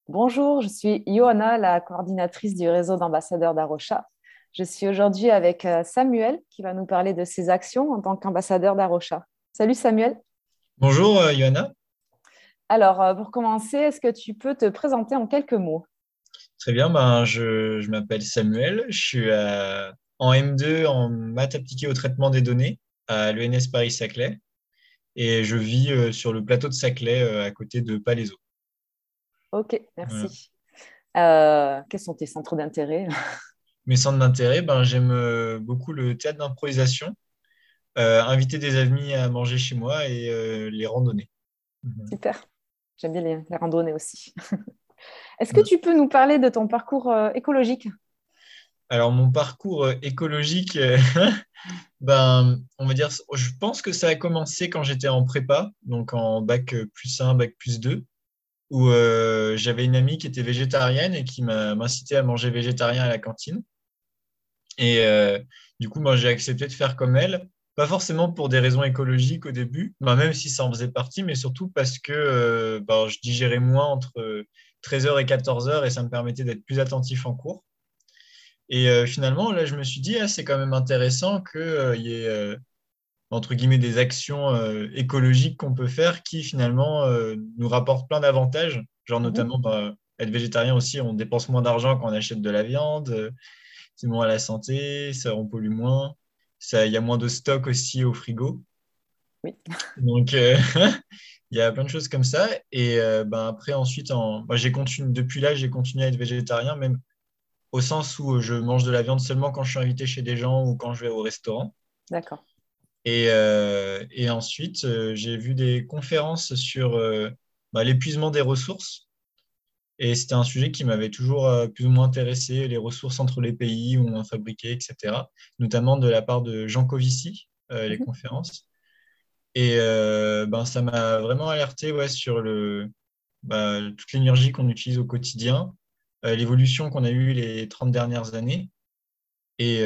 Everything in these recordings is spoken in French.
Bonjour, je suis Johanna, la coordinatrice du réseau d'ambassadeurs d'Arocha. Je suis aujourd'hui avec Samuel qui va nous parler de ses actions en tant qu'ambassadeur d'Arocha. Salut Samuel. Bonjour, Johanna. Alors, pour commencer, est-ce que tu peux te présenter en quelques mots? Très bien, je m'appelle Samuel. Je suis en M2 en maths appliquées au traitement des données à l'ENS Paris-Saclay et je vis sur le plateau de Saclay à côté de Palaiseau. Ok, Voilà. merci. Quels sont tes centres d'intérêt? Mes centres d'intérêt, j'aime beaucoup le théâtre d'improvisation, inviter des amis à manger chez moi et les randonnées. Mhm. Super, j'aime bien les randonnées aussi. Est-ce que Ouais. tu peux nous parler de ton parcours écologique? Alors, mon parcours écologique, on va dire, je pense que ça a commencé quand j'étais en prépa, donc en bac +1, bac +2, où j'avais une amie qui était végétarienne et qui m'incitait à manger végétarien à la cantine. Et du coup, moi, j'ai accepté de faire comme elle, pas forcément pour des raisons écologiques au début, même si ça en faisait partie, mais surtout parce que je digérais moins entre 13h et 14h et ça me permettait d'être plus attentif en cours. Et finalement, là, je me suis dit, ah, c'est quand même intéressant qu'il y ait entre guillemets, des actions écologiques qu'on peut faire qui finalement nous rapportent plein d'avantages. Genre Mhm. notamment, être végétarien aussi, on dépense moins d'argent quand on achète de la viande, c'est moins à la santé, ça on pollue moins, ça, il y a moins de stock aussi au frigo. Oui, Donc il y a plein de choses comme ça. Et après ensuite, j'ai continué, depuis là, j'ai continué à être végétarien, même au sens où je mange de la viande seulement quand je suis invité chez des gens ou quand je vais au restaurant. d'accord. Et ensuite, j'ai vu des conférences sur l'épuisement des ressources. Et c'était un sujet qui m'avait toujours plus ou moins intéressé, les ressources entre les pays où on en fabriquait, etc. Notamment de la part de Jean Covici, les Mhm. conférences. Et ça m'a vraiment alerté ouais, sur toute l'énergie qu'on utilise au quotidien, l'évolution qu'on a eue les 30 dernières années et,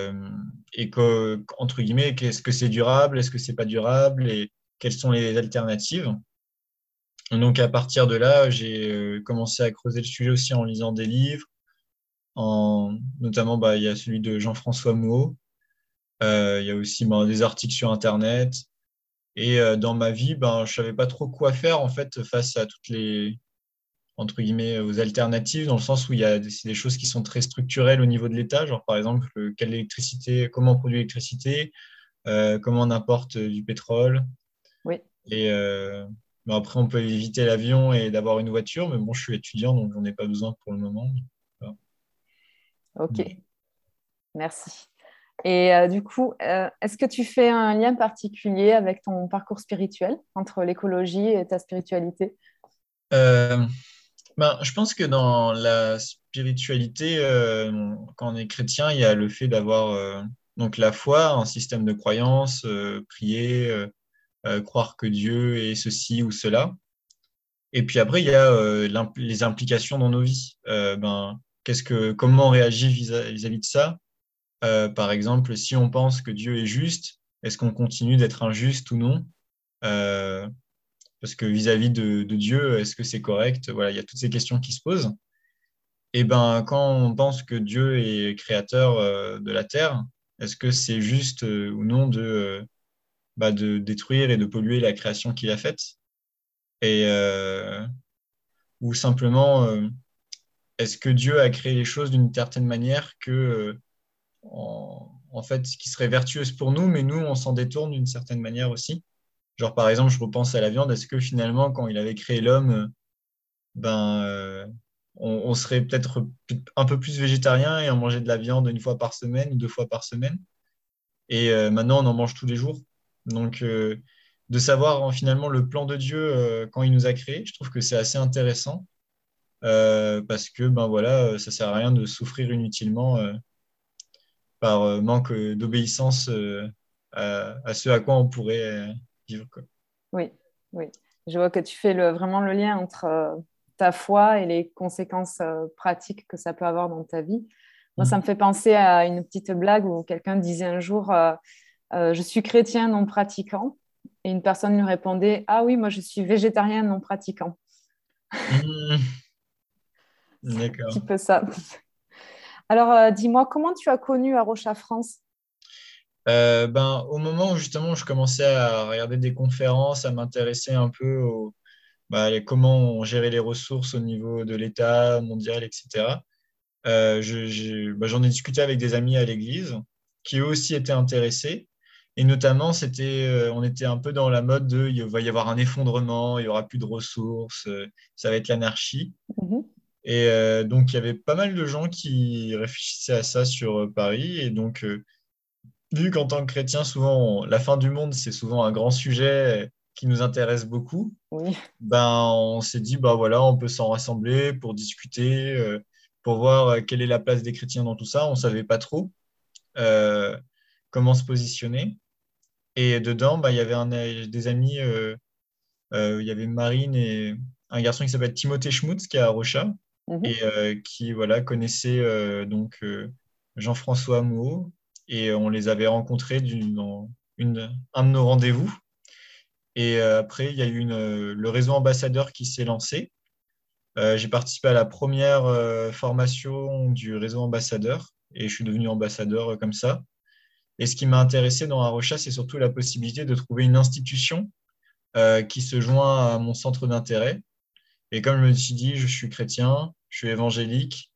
entre guillemets, est-ce que c'est durable, est-ce que c'est pas durable et quelles sont les alternatives. Donc à partir de là, j'ai commencé à creuser le sujet aussi en lisant des livres, notamment il y a celui de Jean-François Mouot, il y a aussi des articles sur Internet. Et dans ma vie, je savais pas trop quoi faire en fait face à toutes les entre guillemets, aux alternatives, dans le sens où c'est des choses qui sont très structurelles au niveau de l'État, genre par exemple, quelle électricité, comment on produit l'électricité, comment on importe du pétrole. Oui, Et après, on peut éviter l'avion et d'avoir une voiture, mais bon, je suis étudiant, donc j'en ai pas besoin pour le moment. Voilà. ok, merci. Et du coup, est-ce que tu fais un lien particulier avec ton parcours spirituel entre l'écologie et ta spiritualité? Euh, je pense que dans la spiritualité, quand on est chrétien, il y a le fait d'avoir donc la foi, un système de croyance, prier, croire que Dieu est ceci ou cela. Et puis après, il y a les implications dans nos vies. Comment on réagit vis-à-vis de ça? Par exemple, si on pense que Dieu est juste, est-ce qu'on continue d'être injuste ou non? Euh, Parce que vis-à-vis de Dieu, est-ce que c'est correct? Voilà, il y a toutes ces questions qui se posent. Et quand on pense que Dieu est créateur de la terre, est-ce que c'est juste ou non de détruire et de polluer la création qu'il a faite? Et ou simplement, est-ce que Dieu a créé les choses d'une certaine manière que en fait, qui serait vertueuse pour nous, mais nous, on s'en détourne d'une certaine manière aussi. Genre, par exemple, je repense à la viande. Est-ce que finalement, quand il avait créé l'homme, ben, euh, on serait peut-être un peu plus végétarien et on mangeait de la viande une fois par semaine ou deux fois par semaine. Et maintenant, on en mange tous les jours. Donc, de savoir finalement le plan de Dieu quand il nous a créés, je trouve que c'est assez intéressant parce que ça sert à rien de souffrir inutilement par manque d'obéissance à ce à quoi on pourrait vivre, quoi. Oui, oui. Je vois que tu fais vraiment le lien entre ta foi et les conséquences pratiques que ça peut avoir dans ta vie. Moi, ça me Mm. fait penser à une petite blague où quelqu'un disait un jour je suis chrétien non pratiquant. Et une personne lui répondait ah oui, moi je suis végétarien non pratiquant. Mm. Un petit D'accord. peu ça. Alors, dis-moi, comment tu as connu Arocha France? Au moment où justement je commençais à regarder des conférences, à m'intéresser un peu comment on gérait les ressources au niveau de l'État mondial, etc. J'en ai discuté avec des amis à l'église qui eux aussi étaient intéressés. Et notamment, on était un peu dans la mode de il va y avoir un effondrement, il n'y aura plus de ressources, ça va être l'anarchie. Mhm. Et donc, il y avait pas mal de gens qui réfléchissaient à ça sur Paris. Et donc, vu qu'en tant que chrétien, souvent, la fin du monde, c'est souvent un grand sujet qui nous intéresse beaucoup, Oui, on s'est dit, bah voilà, on peut s'en rassembler pour discuter, pour voir quelle est la place des chrétiens dans tout ça. On ne savait pas trop euh, comment se positionner. Et dedans, il y avait des amis, il y avait Marine et un garçon qui s'appelle Timothée Schmutz, qui est à Rocha, mhm. et qui voilà, connaissait Jean-François Mouot. Et on les avait rencontrés dans un de nos rendez-vous. Et après, il y a eu le réseau ambassadeur qui s'est lancé. J'ai participé à la première formation du réseau ambassadeur et je suis devenu ambassadeur comme ça. Et ce qui m'a intéressé dans Arocha, c'est surtout la possibilité de trouver une institution qui se joint à mon centre d'intérêt. Et comme je me suis dit, je suis chrétien, je suis évangélique,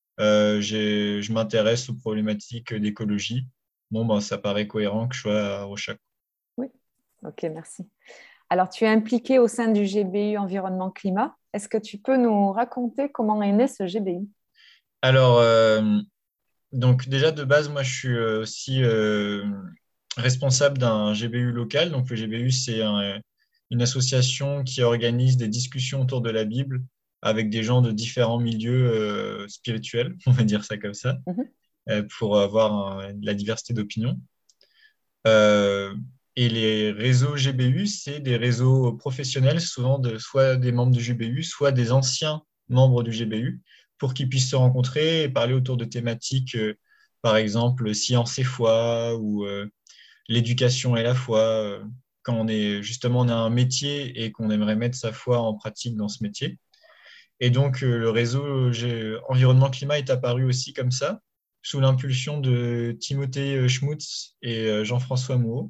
je m'intéresse aux problématiques d'écologie. Bon, ça paraît cohérent que je sois à Arocha. Oui, ok, merci. Alors, tu es impliqué au sein du GBU Environnement Climat. Est-ce que tu peux nous raconter comment est né ce GBU? Alors, donc déjà de base, moi je suis aussi responsable d'un GBU local. Donc le GBU, c'est une association qui organise des discussions autour de la Bible avec des gens de différents milieux spirituels, on va dire ça comme ça, Mhm, pour avoir la diversité d'opinions. Euh, et les réseaux GBU, c'est des réseaux professionnels, souvent soit des membres du GBU, soit des anciens membres du GBU, pour qu'ils puissent se rencontrer et parler autour de thématiques, par exemple, science et foi ou l'éducation et la foi. Quand on a un métier et qu'on aimerait mettre sa foi en pratique dans ce métier. Et donc, le réseau Environnement Climat est apparu aussi comme ça, sous l'impulsion de Timothée Schmutz et Jean-François Mouot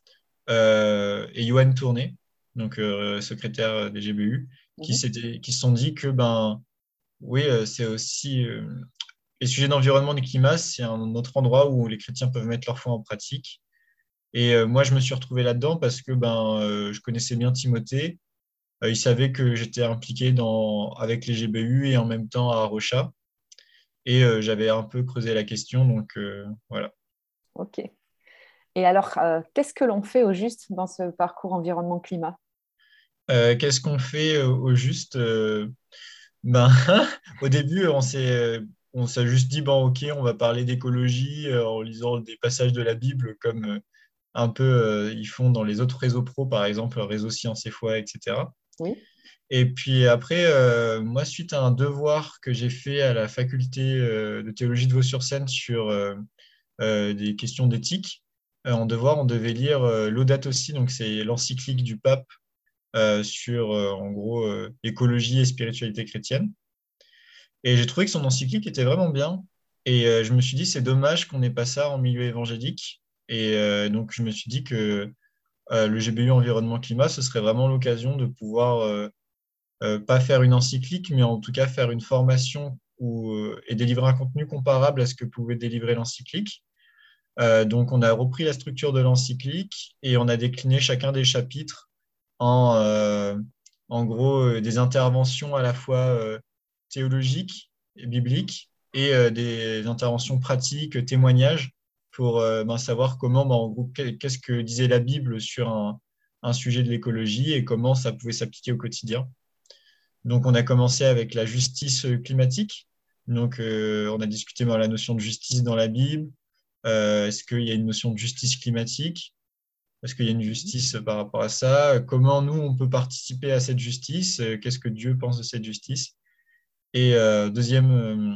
et Johan Tourné, donc secrétaire des GBU, mhm. qui se sont dit que oui, c'est aussi les sujets d'environnement et de climat, c'est un autre endroit où les chrétiens peuvent mettre leur foi en pratique. Et moi, je me suis retrouvé là-dedans parce que je connaissais bien Timothée. Il savait que j'étais impliqué avec les GBU et en même temps à Rocha. Et j'avais un peu creusé la question, donc voilà. Ok. Et alors, qu'est-ce que l'on fait au juste dans ce parcours Environnement Climat? Qu'est-ce qu'on fait au juste ben, Au début, on s'est juste dit, bon, ok, on va parler d'écologie en lisant des passages de la Bible comme un peu ils font dans les autres réseaux pro, par exemple, Réseau Science et Foi, etc. Oui. Et puis après, moi, suite à un devoir que j'ai fait à la faculté de théologie de Vaux-sur-Seine sur des questions d'éthique, en devoir, on devait lire Laudato Si, donc c'est l'encyclique du pape sur, en gros, écologie et spiritualité chrétienne. Et j'ai trouvé que son encyclique était vraiment bien. Et je me suis dit, c'est dommage qu'on n'ait pas ça en milieu évangélique. Et donc, je me suis dit que le GBU Environnement Climat, ce serait vraiment l'occasion de pouvoir pas faire une encyclique, mais en tout cas faire une formation et délivrer un contenu comparable à ce que pouvait délivrer l'encyclique. Donc, on a repris la structure de l'encyclique et on a décliné chacun des chapitres en, euh, en gros, des interventions à la fois théologiques et bibliques et des interventions pratiques, témoignages pour savoir comment, en gros, qu'est-ce que disait la Bible sur un sujet de l'écologie et comment ça pouvait s'appliquer au quotidien. Donc, on a commencé avec la justice climatique. Donc, on a discuté la notion de justice dans la Bible. Est-ce qu'il y a une notion de justice climatique? Est-ce qu'il y a une justice par rapport à ça? Comment nous, on peut participer à cette justice? Qu'est-ce que Dieu pense de cette justice? Et deuxième,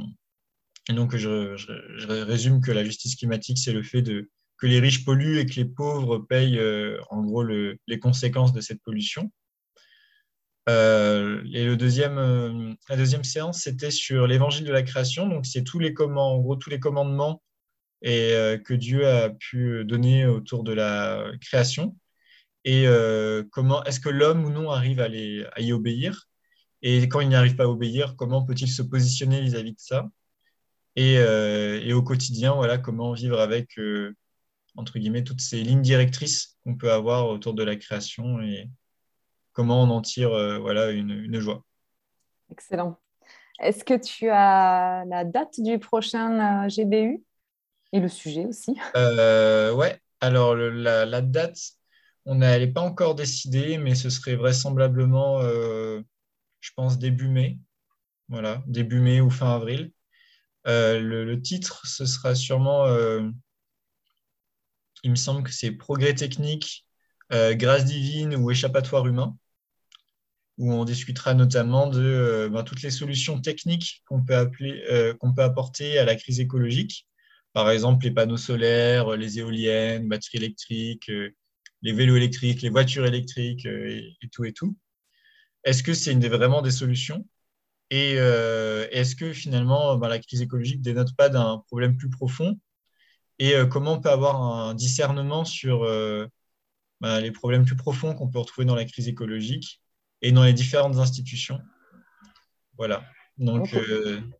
donc je résume que la justice climatique, c'est le fait que les riches polluent et que les pauvres payent en gros les conséquences de cette pollution. Et la deuxième séance, c'était sur l'évangile de la création. Donc, c'est en gros, tous les commandements que Dieu a pu donner autour de la création. Et comment est-ce que l'homme ou non arrive à y obéir? Et quand il n'y arrive pas à obéir, comment peut-il se positionner vis-à-vis de ça? Et au quotidien, voilà, comment vivre avec, entre guillemets, toutes ces lignes directrices qu'on peut avoir autour de la création et comment on en tire, voilà, une joie. Excellent. Est-ce que tu as la date du prochain GBU et le sujet aussi? Ouais, alors la date, elle n'est pas encore décidée, mais ce serait vraisemblablement, je pense, début mai. Voilà, début mai ou fin avril. Le titre, ce sera sûrement, il me semble que c'est Progrès technique, grâce divine ou échappatoire humain, où on discutera notamment de toutes les solutions techniques qu'on peut apporter à la crise écologique. Par exemple, les panneaux solaires, les éoliennes, batteries électriques, les vélos électriques, les voitures électriques et tout et tout. Est-ce que c'est vraiment des solutions? Et est-ce que finalement, la crise écologique dénote pas d'un problème plus profond? Et comment on peut avoir un discernement sur les problèmes plus profonds qu'on peut retrouver dans la crise écologique et dans les différentes institutions? Voilà. Donc, Ok.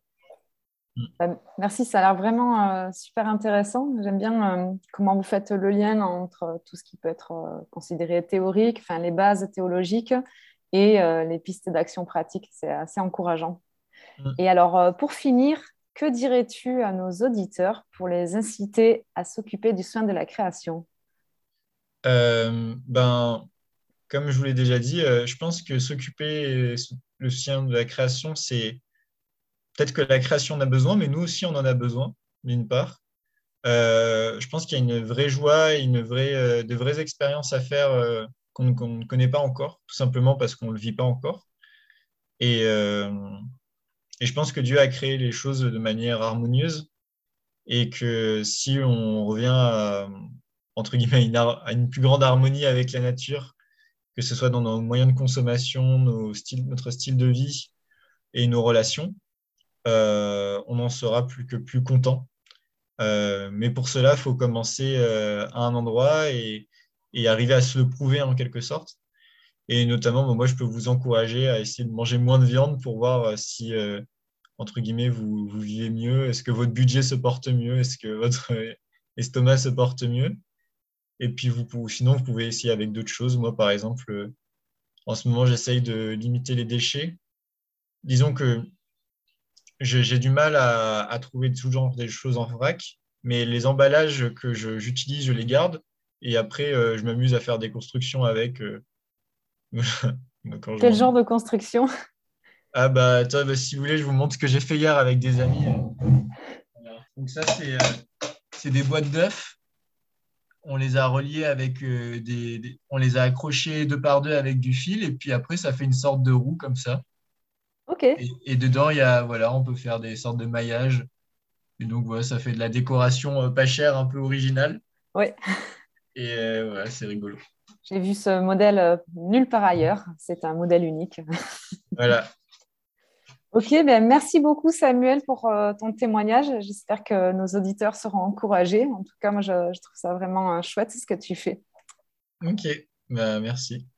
Merci, ça a l'air vraiment super intéressant. J'aime bien comment vous faites le lien entre tout ce qui peut être considéré théorique, enfin les bases théologiques et les pistes d'action pratique. C'est assez encourageant. Et alors, pour finir, que dirais-tu à nos auditeurs pour les inciter à s'occuper du soin de la création? ben, comme je vous l'ai déjà dit, je pense que s'occuper le sien de la création, c'est peut-être que la création en a besoin, mais nous aussi, on en a besoin, d'une part. Je pense qu'il y a une vraie joie et de vraies expériences à faire qu'on ne connaît pas encore, tout simplement parce qu'on ne le vit pas encore. Et, euh, et je pense que Dieu a créé les choses de manière harmonieuse et que si on revient entre guillemets, à une plus grande harmonie avec la nature, que ce soit dans nos moyens de consommation, notre style de vie et nos relations, on en sera plus content. Mais pour cela, il faut commencer à un endroit et arriver à se le prouver en quelque sorte. Et notamment, moi, je peux vous encourager à essayer de manger moins de viande pour voir si, entre guillemets, vous vivez mieux. Est-ce que votre budget se porte mieux? Est-ce que votre estomac se porte mieux? Et puis, sinon, vous pouvez essayer avec d'autres choses. Moi, par exemple, en ce moment, j'essaye de limiter les déchets. Disons que j'ai du mal à trouver toujours des choses en vrac, mais les emballages que j'utilise, je les garde. Et après, je m'amuse à faire des constructions avec quand je Quel genre m'ennuie. de construction? Ah bah, attends, bah, si vous voulez, je vous montre ce que j'ai fait hier avec des amis. Voilà. Donc ça, c'est des boîtes d'œufs. On les a reliées avec on les a accrochés deux par deux avec du fil. Et puis après, ça fait une sorte de roue comme ça. Ok, Et dedans, voilà, on peut faire des sortes de maillages. Et donc, voilà, ça fait de la décoration pas chère, un peu originale. oui, Et voilà, c'est rigolo. j'ai vu ce modèle nulle part ailleurs. C'est un modèle unique. Voilà. Ok, ben merci beaucoup Samuel pour ton témoignage. J'espère que nos auditeurs seront encouragés. En tout cas, moi, je trouve ça vraiment chouette ce que tu fais. Ok. Bah, merci.